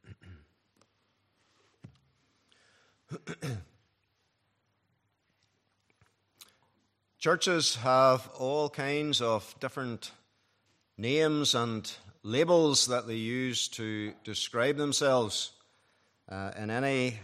Churches have all kinds of different names and labels that they use to describe themselves. In any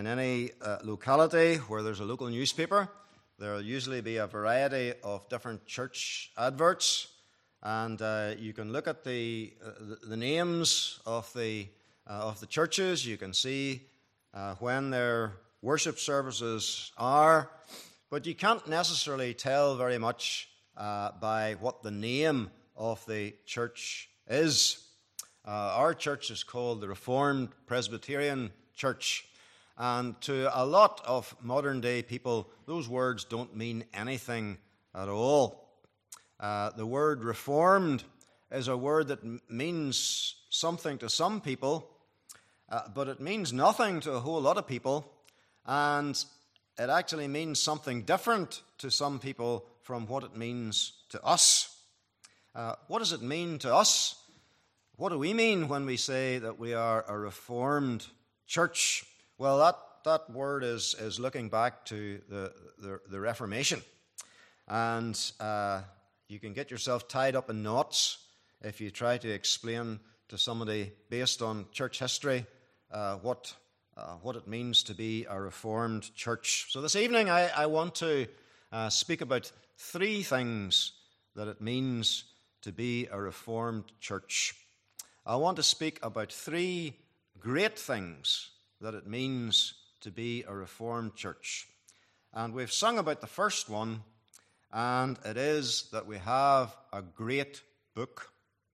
locality where there's a local newspaper, there will usually be a variety of different church adverts, and you can look at the names of the churches. You can see when their worship services are, but you can't necessarily tell very much by what the name of the church is. Our church is called the Reformed Presbyterian Church, and to a lot of modern-day people, those words don't mean anything at all. The word Reformed is a word that means something to some people, but it means nothing to a whole lot of people, and it actually means something different to some people from what it means to us. What does it mean to us? What do we mean when we say that we are a Reformed church? Well, that word is looking back to the Reformation. And you can get yourself tied up in knots if you try to explain to somebody based on church history what it means to be a Reformed church. So this evening I want to speak about three things that it means to be a Reformed church. I want to speak about three great things that it means to be a Reformed church. And we've sung about the first one, and it is that we have a great book.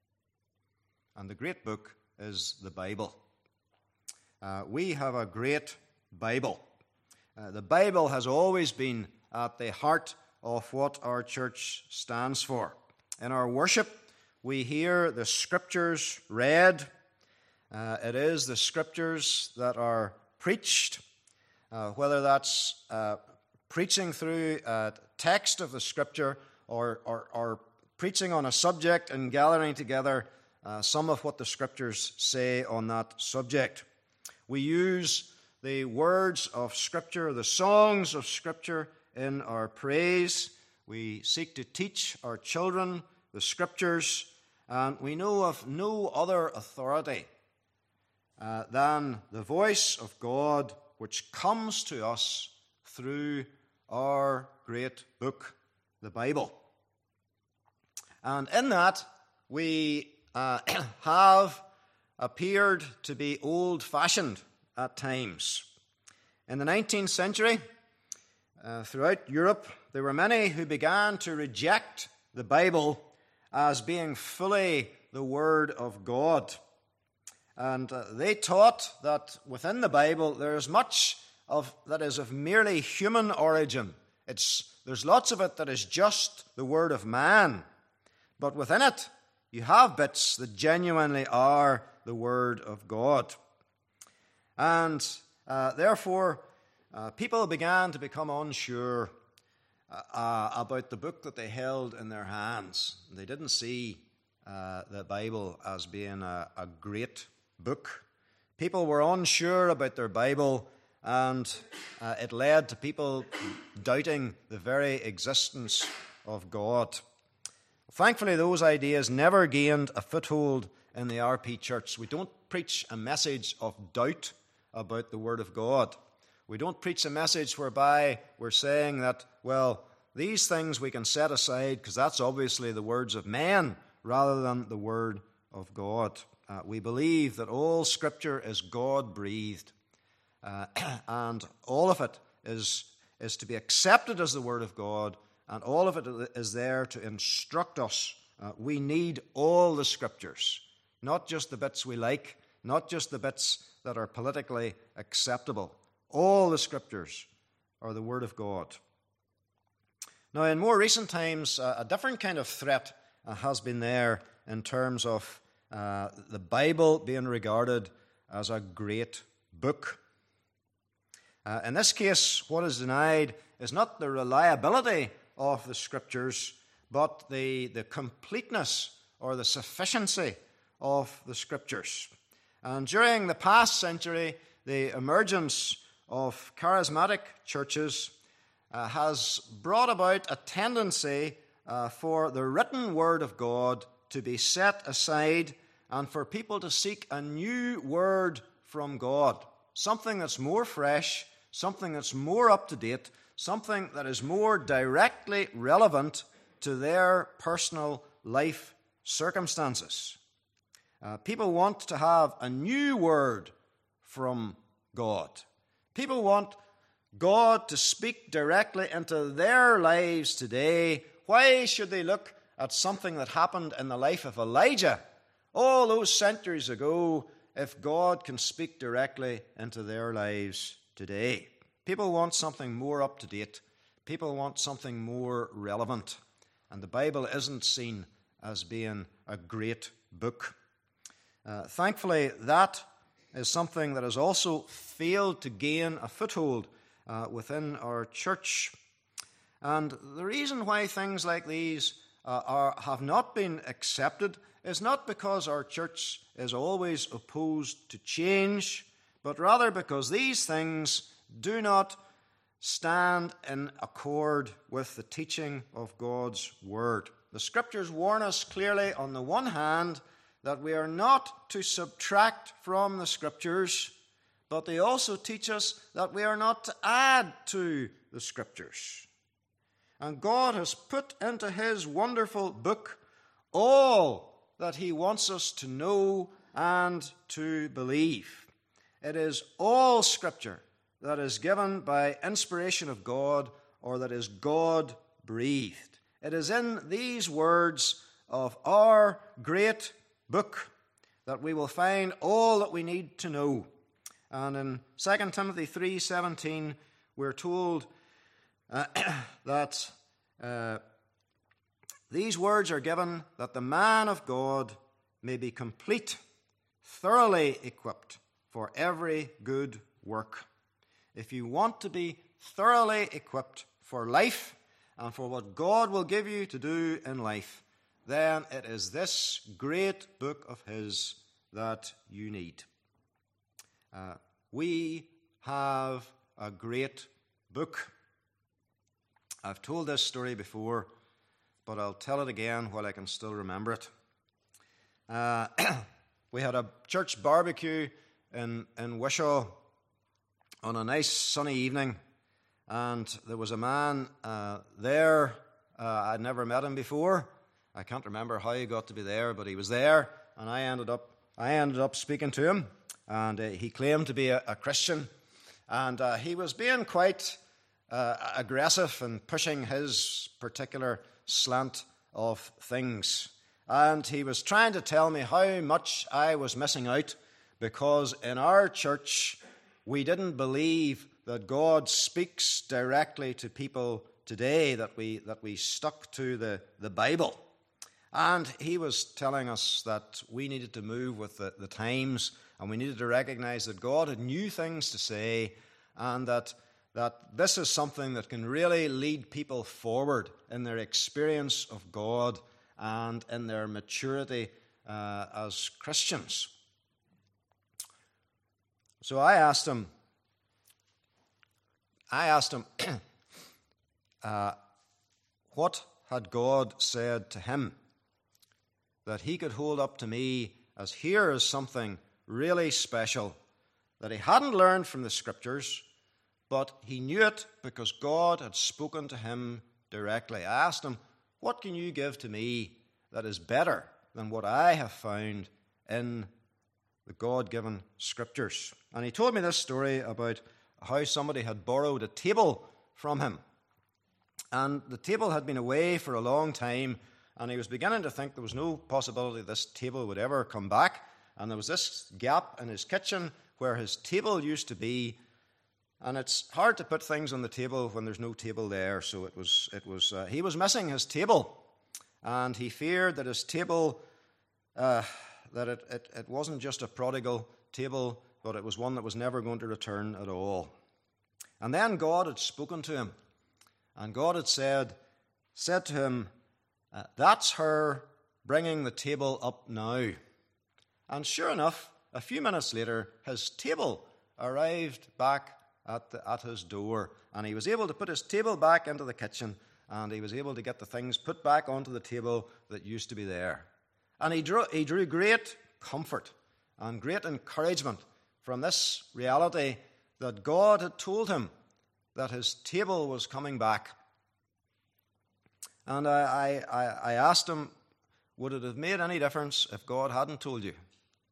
And the great book is the Bible. We have a great Bible. The Bible has always been at the heart of what our church stands for. In our worship, we hear the Scriptures read. It is the Scriptures that are preached, whether that's preaching through a text of the Scripture or preaching on a subject and gathering together some of what the Scriptures say on that subject. We use the words of Scripture, the songs of Scripture in our praise. We seek to teach our children the Scriptures, and we know of no other authority than the voice of God, which comes to us through our great book, the Bible. And in that, we have appeared to be old-fashioned at times. In the 19th century, throughout Europe, there were many who began to reject the Bible as being fully the Word of God. And they taught that within the Bible there is much of that is of merely human origin. There's lots of it that is just the word of man. But within it, you have bits that genuinely are the Word of God. And therefore, people began to become unsure about the book that they held in their hands. They didn't see the Bible as being a great book. People were unsure about their Bible, and it led to people doubting the very existence of God. Thankfully, those ideas never gained a foothold in the RP Church. We don't preach a message of doubt about the Word of God. We don't preach a message whereby we're saying that, well, these things we can set aside because that's obviously the words of men rather than the Word of God. We believe that all Scripture is God-breathed, and all of it is to be accepted as the Word of God, and all of it is there to instruct us. We need all the Scriptures, not just the bits we like, not just the bits that are politically acceptable. All the Scriptures are the Word of God. Now, in more recent times, a different kind of threat has been there in terms of the Bible being regarded as a great book. In this case, what is denied is not the reliability of the Scriptures, but the completeness or the sufficiency of the Scriptures. And during the past century, the emergence of charismatic churches has brought about a tendency for the written word of God to be set aside and for people to seek a new word from God, something that's more fresh, something that's more up to date, something that is more directly relevant to their personal life circumstances. People want to have a new word from God. People want God to speak directly into their lives today. Why should they look at something that happened in the life of Elijah all those centuries ago if God can speak directly into their lives today? People want something more up to date. People want something more relevant. And the Bible isn't seen as being a great book. Thankfully, that is something that has also failed to gain a foothold within our church. And the reason why things like these have not been accepted is not because our church is always opposed to change, but rather because these things do not stand in accord with the teaching of God's Word. The Scriptures warn us clearly, on the one hand, that we are not to subtract from the Scriptures, but they also teach us that we are not to add to the Scriptures. And God has put into His wonderful book all that He wants us to know and to believe. It is all Scripture that is given by inspiration of God, or that is God-breathed. It is in these words of our great book that we will find all that we need to know. And in 2 Timothy 3:17, we're told that these words are given that the man of God may be complete, thoroughly equipped for every good work. If you want to be thoroughly equipped for life and for what God will give you to do in life, then it is this great book of His that you need. We have a great book. I've told this story before, but I'll tell it again while I can still remember it. We had a church barbecue in Wishaw on a nice sunny evening, and there was a man there. I'd never met him before. I can't remember how he got to be there, but he was there, and I ended up speaking to him, and he claimed to be a Christian, and he was being quite aggressive and pushing his particular slant of things. And he was trying to tell me how much I was missing out, because in our church we didn't believe that God speaks directly to people today, that we stuck to the Bible. And he was telling us that we needed to move with the times, and we needed to recognize that God had new things to say, and that this is something that can really lead people forward in their experience of God and in their maturity as Christians. So I asked him, what had God said to him that he could hold up to me as here is something really special that he hadn't learned from the Scriptures, but he knew it because God had spoken to him directly. I asked him, what can you give to me that is better than what I have found in the God-given Scriptures? And he told me this story about how somebody had borrowed a table from him. And the table had been away for a long time, and he was beginning to think there was no possibility this table would ever come back. And there was this gap in his kitchen where his table used to be, and it's hard to put things on the table when there's no table there. So he was missing his table, and he feared that his table, that it wasn't just a prodigal table, but it was one that was never going to return at all. And then God had spoken to him, and God had said to him, that's her bringing the table up now. And sure enough, a few minutes later, his table arrived back at his door, and he was able to put his table back into the kitchen, and he was able to get the things put back onto the table that used to be there. And he drew great comfort and great encouragement from this reality that God had told him that his table was coming back. And I asked him, would it have made any difference if God hadn't told you?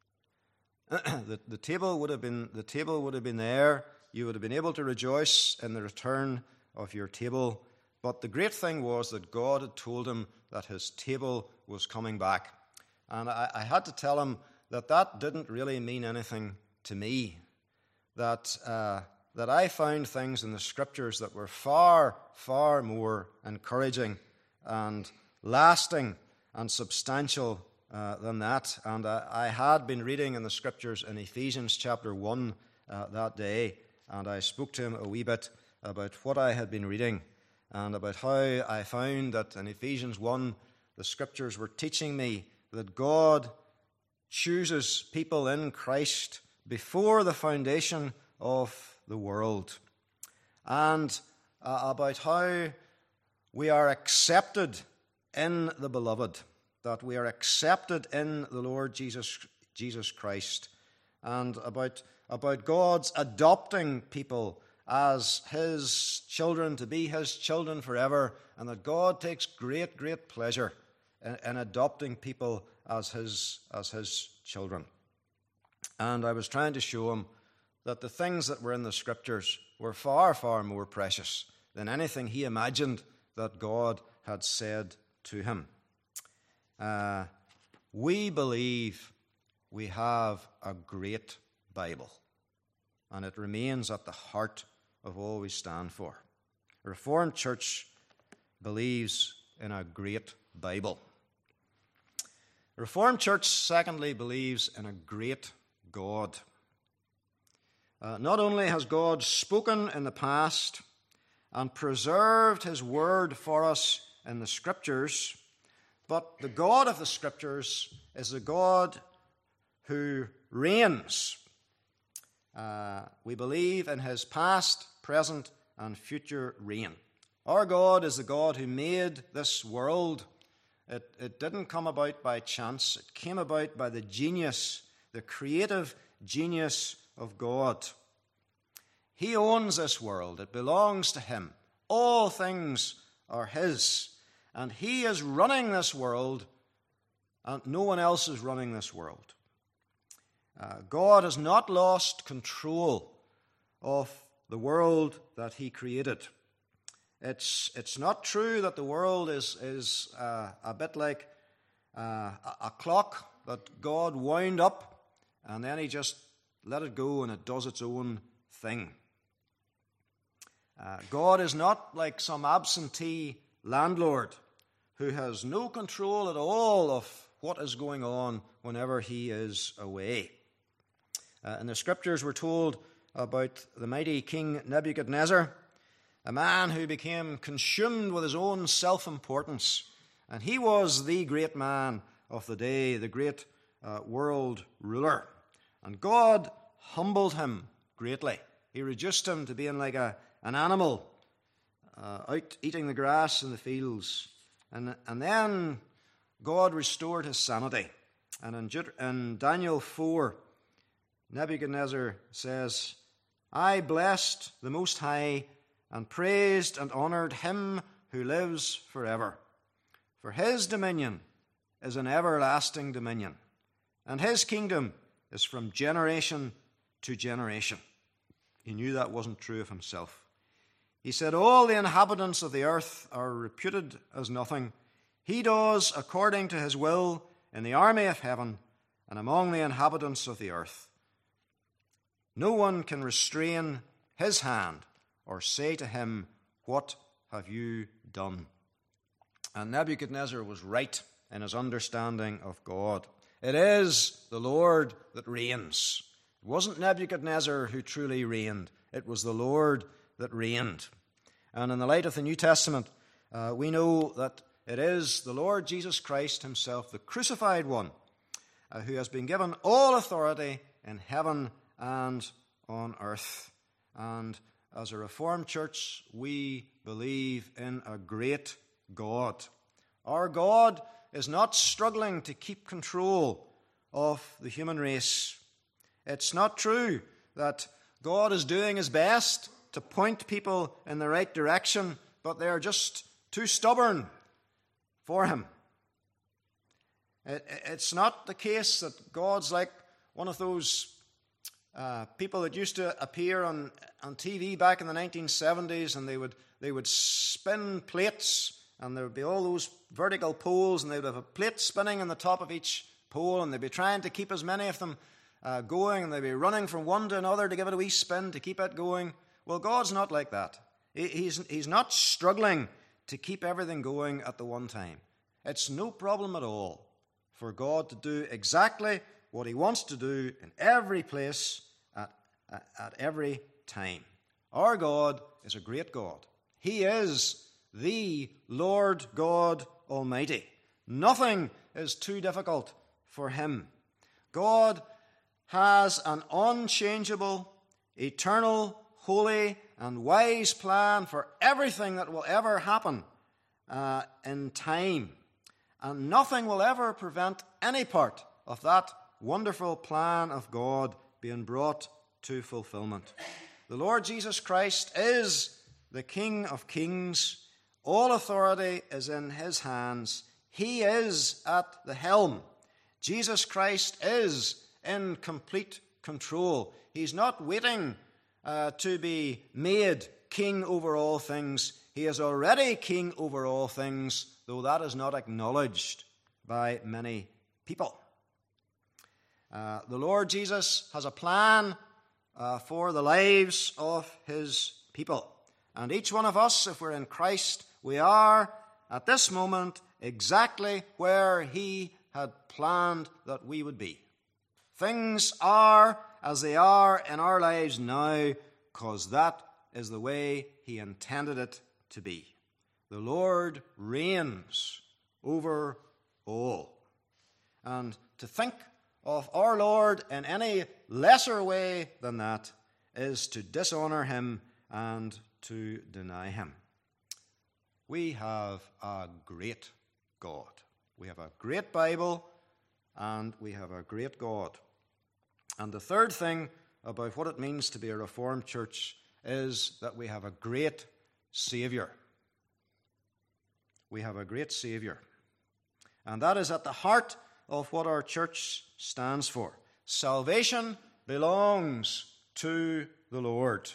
The table would have been there. You would have been able to rejoice in the return of your table. But the great thing was that God had told him that his table was coming back. And I had to tell him that didn't really mean anything to me. That I found things in the Scriptures that were far, far more encouraging and lasting and substantial than that. And I had been reading in the Scriptures in Ephesians chapter 1 that day, and I spoke to him a wee bit about what I had been reading and about how I found that in Ephesians 1 the Scriptures were teaching me that God chooses people in Christ before the foundation of the world, and about how we are accepted in the Beloved, that we are accepted in the Lord Jesus Christ, and about God's adopting people as his children, to be his children forever, and that God takes great, great pleasure in adopting people as his children. And I was trying to show him that the things that were in the Scriptures were far, far more precious than anything he imagined that God had said to him. We believe we have a great Bible, and it remains at the heart of all we stand for. The Reformed Church believes in a great Bible. The Reformed Church, secondly, believes in a great God. Not only has God spoken in the past and preserved his word for us in the Scriptures, but the God of the Scriptures is a God who reigns. We believe in his past, present, and future reign. Our God is the God who made this world. It didn't come about by chance. It came about by the genius, the creative genius of God. He owns this world. It belongs to him. All things are his. And he is running this world, and no one else is running this world. God has not lost control of the world that he created. It's not true that the world is a bit like a clock that God wound up and then he just let it go and it does its own thing. God is not like some absentee landlord who has no control at all of what is going on whenever he is away. In the Scriptures we're told about the mighty King Nebuchadnezzar, a man who became consumed with his own self-importance. And he was the great man of the day, the great world ruler. And God humbled him greatly. He reduced him to being like an animal out eating the grass in the fields. And then God restored his sanity. And in Daniel 4, Nebuchadnezzar says, I blessed the Most High and praised and honored him who lives forever. For his dominion is an everlasting dominion, and his kingdom is from generation to generation. He knew that wasn't true of himself. He said, all the inhabitants of the earth are reputed as nothing. He does according to his will in the army of heaven and among the inhabitants of the earth. No one can restrain his hand or say to him, what have you done? And Nebuchadnezzar was right in his understanding of God. It is the Lord that reigns. It wasn't Nebuchadnezzar who truly reigned. It was the Lord that reigned. And in the light of the New Testament, we know that it is the Lord Jesus Christ himself, the crucified one, who has been given all authority in heaven and on earth. And as a Reformed church, we believe in a great God. Our God is not struggling to keep control of the human race. It's not true that God is doing his best to point people in the right direction, but they are just too stubborn for him. It's not the case that God's like one of those people that used to appear on TV back in the 1970s, and they would spin plates, and there would be all those vertical poles, and they would have a plate spinning on the top of each pole, and they'd be trying to keep as many of them going, and they'd be running from one to another to give it a wee spin to keep it going. Well, God's not like that. He's not struggling to keep everything going at the one time. It's no problem at all for God to do exactly what he wants to do in every place at every time. Our God is a great God. He is the Lord God Almighty. Nothing is too difficult for him. God has an unchangeable, eternal, holy, and wise plan for everything that will ever happen in time. And nothing will ever prevent any part of that wonderful plan of God being brought to fulfillment. The Lord Jesus Christ is the King of Kings. All authority is in his hands. He is at the helm. Jesus Christ is in complete control. He's not waiting to be made king over all things. He is already king over all things, though that is not acknowledged by many people. The Lord Jesus has a plan for the lives of his people. And each one of us, if we're in Christ, we are at this moment exactly where he had planned that we would be. Things are as they are in our lives now because that is the way he intended it to be. The Lord reigns over all. And to think of our Lord in any lesser way than that is to dishonor him and to deny him. We have a great God. We have a great Bible, and we have a great God. And the third thing about what it means to be a Reformed church is that we have a great Savior. We have a great Savior. And that is at the heart of what our church stands for. Salvation belongs to the Lord.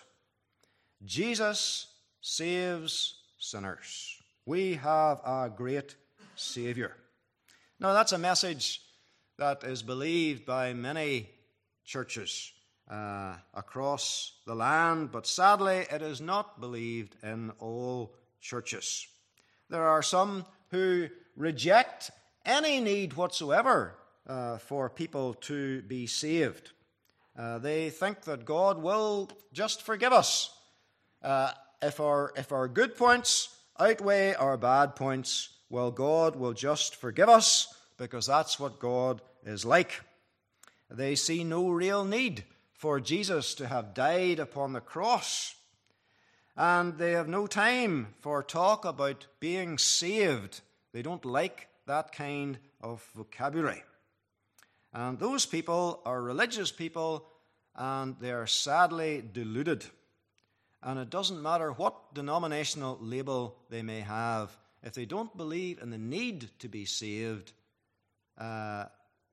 Jesus saves sinners. We have a great Savior. Now, that's a message that is believed by many churches across the land, but sadly, it is not believed in all churches. There are some who reject any need whatsoever for people to be saved. They think that God will just forgive us. If our good points outweigh our bad points, well, God will just forgive us because that's what God is like. They see no real need for Jesus to have died upon the cross. And they have no time for talk about being saved. They don't like that kind of vocabulary. And those people are religious people, and they are sadly deluded. And it doesn't matter what denominational label they may have. If they don't believe in the need to be saved, they're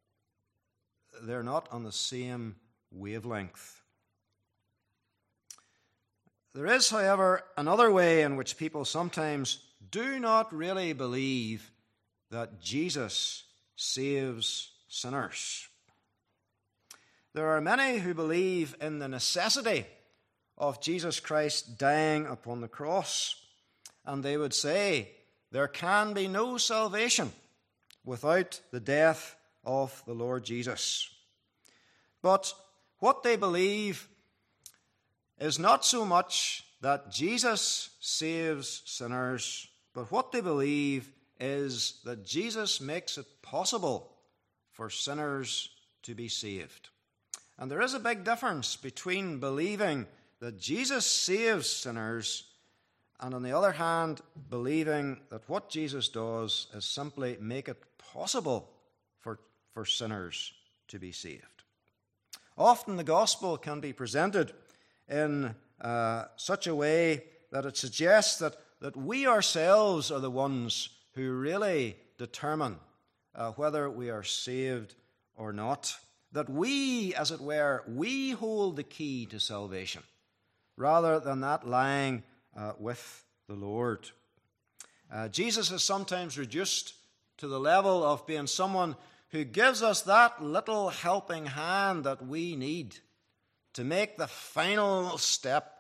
not on the same wavelength. There is, however, another way in which people sometimes do not really believe that Jesus saves sinners. There are many who believe in the necessity of Jesus Christ dying upon the cross, and they would say there can be no salvation without the death of the Lord Jesus. But what they believe is not so much that Jesus saves sinners, but what they believe is that Jesus makes it possible for sinners to be saved. And there is a big difference between believing that Jesus saves sinners and, on the other hand, believing that what Jesus does is simply make it possible for sinners to be saved. Often the gospel can be presented in such a way that it suggests that we ourselves are the ones who really determine whether we are saved or not. That we, as it were, we hold the key to salvation, rather than that lying with the Lord. Jesus is sometimes reduced to the level of being someone who gives us that little helping hand that we need to make the final step.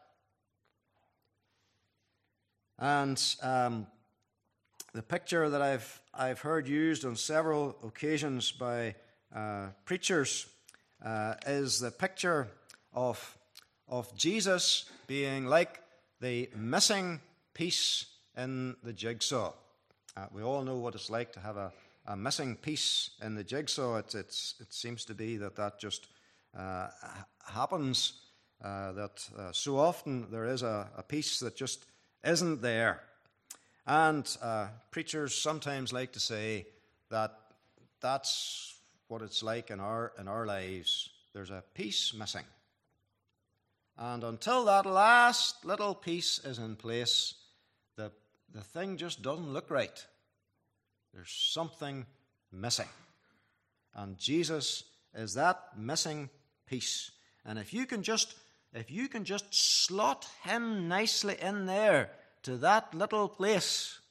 And the picture that I've heard used on several occasions by preachers is the picture of Jesus being like the missing piece in the jigsaw. We all know what it's like to have a missing piece in the jigsaw. It seems to be that just happens, that so often there is a piece that just isn't there. And preachers sometimes like to say that that's what it's like in our lives. There's a piece missing. And until that last little piece is in place, the thing just doesn't look right. There's something missing. And Jesus is that missing piece. And if you can just slot him nicely in there to that little place,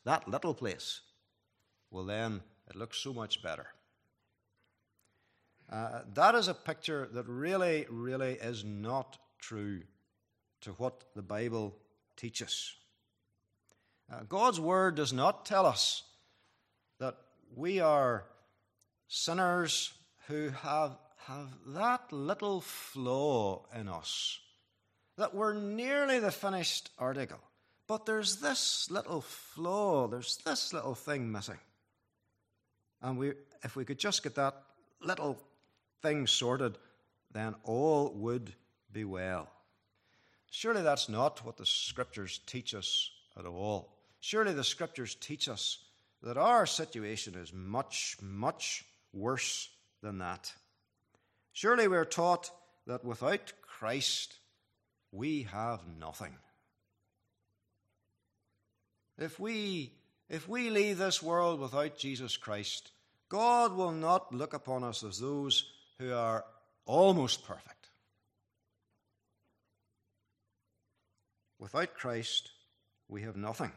well then it looks so much better. That is a picture that really, really is not true to what the Bible teaches. God's Word does not tell us that we are sinners who have that little flaw in us, that we're nearly the finished article, but there's this little flaw, there's this little thing missing. And if we could just get that little thing sorted, then all would be well. Surely that's not what the Scriptures teach us at all. Surely the Scriptures teach us that our situation is much, much worse than that. Surely we're taught that without Christ we have nothing. If we leave this world without Jesus Christ, God will not look upon us as those who are almost perfect. Without Christ, we have nothing.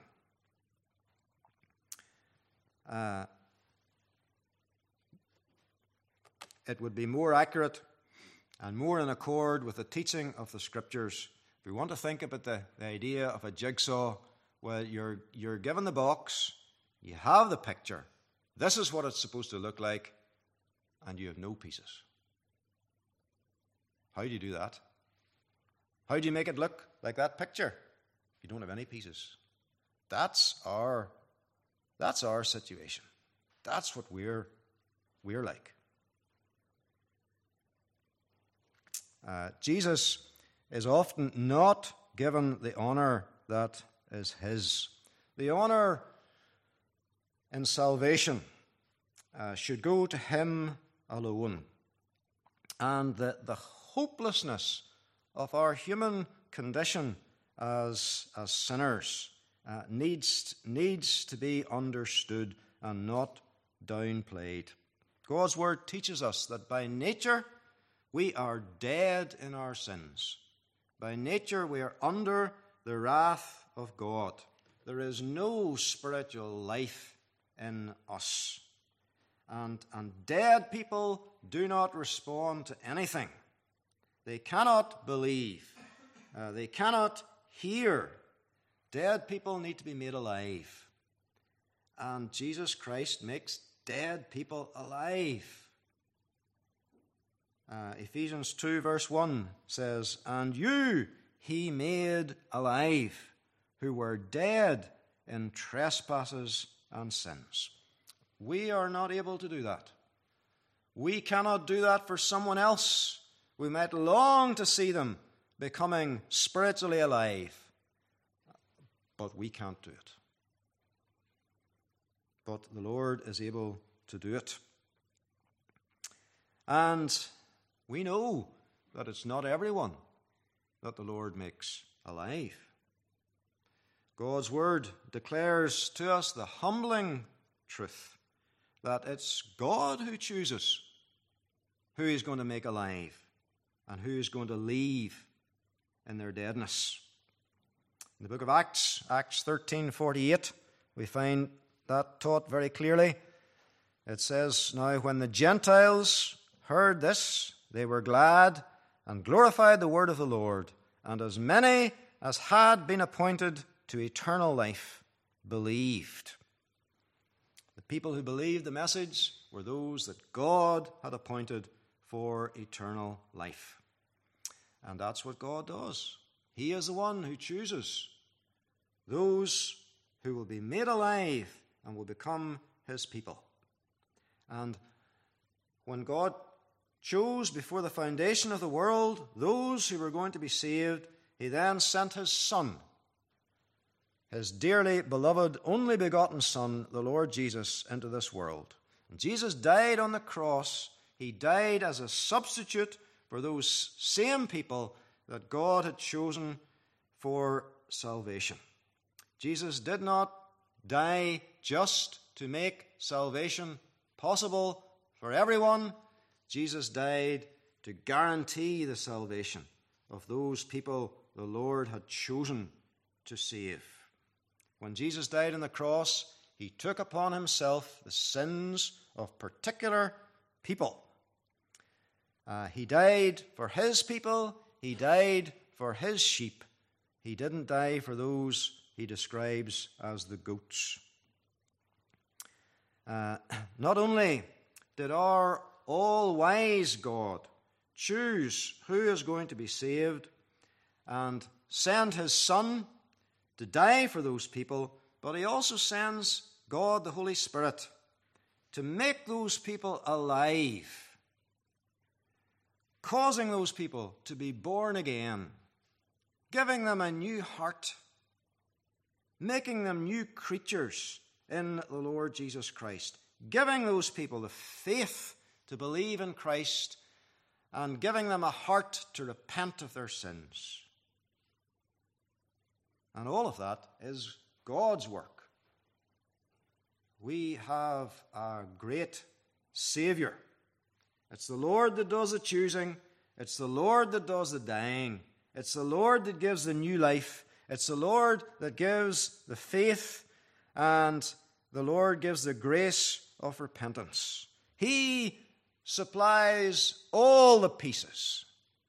It would be more accurate and more in accord with the teaching of the Scriptures. If we want to think about the idea of a jigsaw, well, you're given the box, you have the picture, this is what it's supposed to look like, and you have no pieces. How do you do that? How do you make it look like that picture if you don't have any pieces? That's our situation. That's what we're like. Jesus is often not given the honor that is his. The honor in salvation should go to him alone. And the hopelessness of our human condition as sinners needs to be understood and not downplayed. God's Word teaches us that by nature we are dead in our sins. By nature we are under the wrath of God. There is no spiritual life in us. And dead people do not respond to anything. They cannot believe. They cannot hear. Dead people need to be made alive. And Jesus Christ makes dead people alive. Ephesians 2 verse 1 says, "And you he made alive, who were dead in trespasses and sins." We are not able to do that. We cannot do that for someone else. We might long to see them becoming spiritually alive, but we can't do it. But the Lord is able to do it. And we know that it's not everyone that the Lord makes alive. God's word declares to us the humbling truth that it's God who chooses who He's going to make alive and who is going to leave in their deadness. In the book of Acts, Acts 13:48, we find that taught very clearly. It says, "Now when the Gentiles heard this, they were glad and glorified the word of the Lord, and as many as had been appointed to eternal life believed." The people who believed the message were those that God had appointed for eternal life. And that's what God does. He is the one who chooses those who will be made alive and will become His people. And when God chose before the foundation of the world those who were going to be saved, He then sent His Son, His dearly beloved, only begotten Son, the Lord Jesus, into this world. And Jesus died on the cross. He died as a substitute for those same people that God had chosen for salvation. Jesus did not die just to make salvation possible for everyone. Jesus died to guarantee the salvation of those people the Lord had chosen to save. When Jesus died on the cross, He took upon Himself the sins of particular people. He died for His people. He died for His sheep. He didn't die for those He describes as the goats. Not only did our all-wise God choose who is going to be saved and send His Son to die for those people, but He also sends God, the Holy Spirit, to make those people alive, causing those people to be born again, giving them a new heart, making them new creatures in the Lord Jesus Christ, giving those people the faith to believe in Christ, and giving them a heart to repent of their sins. And all of that is God's work. We have a great Savior. It's the Lord that does the choosing. It's the Lord that does the dying. It's the Lord that gives the new life. It's the Lord that gives the faith, and the Lord gives the grace of repentance. He supplies all the pieces.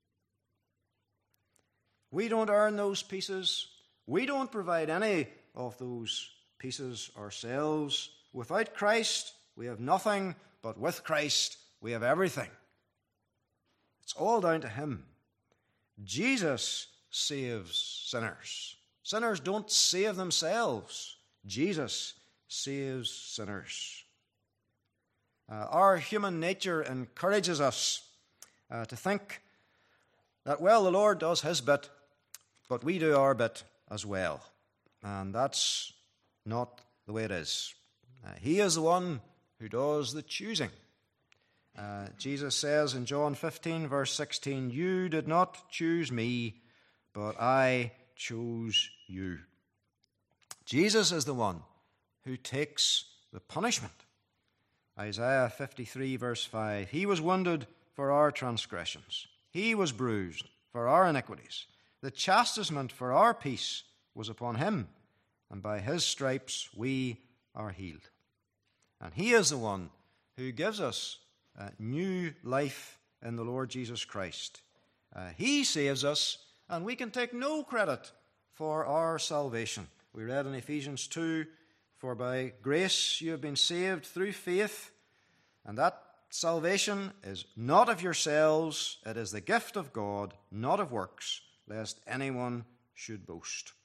We don't earn those pieces. We don't provide any of those pieces ourselves. Without Christ, we have nothing, but with Christ, we have everything. It's all down to Him. Jesus saves sinners. Sinners don't save themselves. Jesus saves sinners. Our human nature encourages us to think that, well, the Lord does His bit, but we do our bit as well. And that's not the way it is. He is the one who does the choosing. Jesus says in John 15, verse 16, "You did not choose me, but I chose you." Jesus is the one who takes the punishment. Isaiah 53, verse 5, "He was wounded for our transgressions. He was bruised for our iniquities. The chastisement for our peace was upon Him, and by His stripes we are healed." And He is the one who gives us new life in the Lord Jesus Christ. He saves us, and we can take no credit for our salvation. We read in Ephesians 2, "For by grace you have been saved through faith, and that salvation is not of yourselves, it is the gift of God, not of works, lest anyone should boast."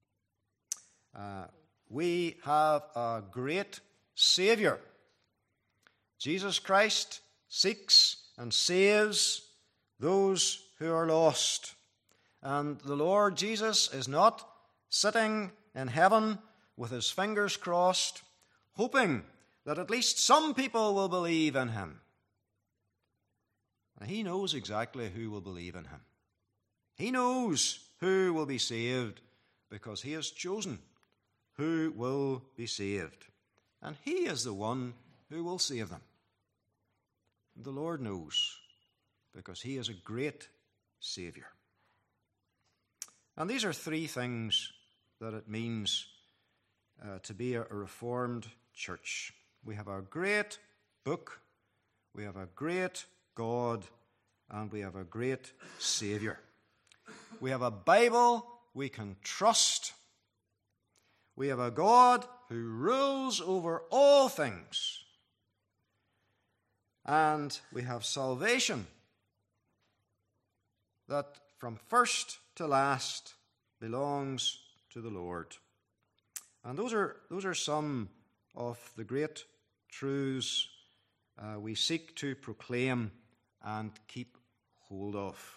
We have a great Savior. Jesus Christ seeks and saves those who are lost. And the Lord Jesus is not sitting in heaven with his fingers crossed, hoping that at least some people will believe in him. And he knows exactly who will believe in him. He knows who will be saved because he has chosen who will be saved. And he is the one who will save them. The Lord knows because he is a great Saviour. And these are three things that it means to be a reformed church. We have a great book, we have a great God, and we have a great Saviour. We have a Bible we can trust. We have a God who rules over all things. And we have salvation that from first to last belongs to the Lord. And those are some of the great truths we seek to proclaim and keep hold of.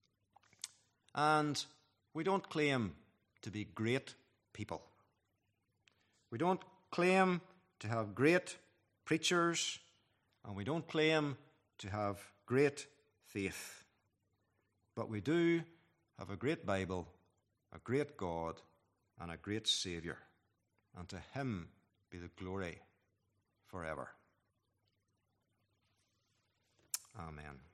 And we don't claim to be great people. We don't claim to have great preachers, and we don't claim to have great faith. But we do have a great Bible, a great God, and a great Saviour. And to him be the glory forever. Amen.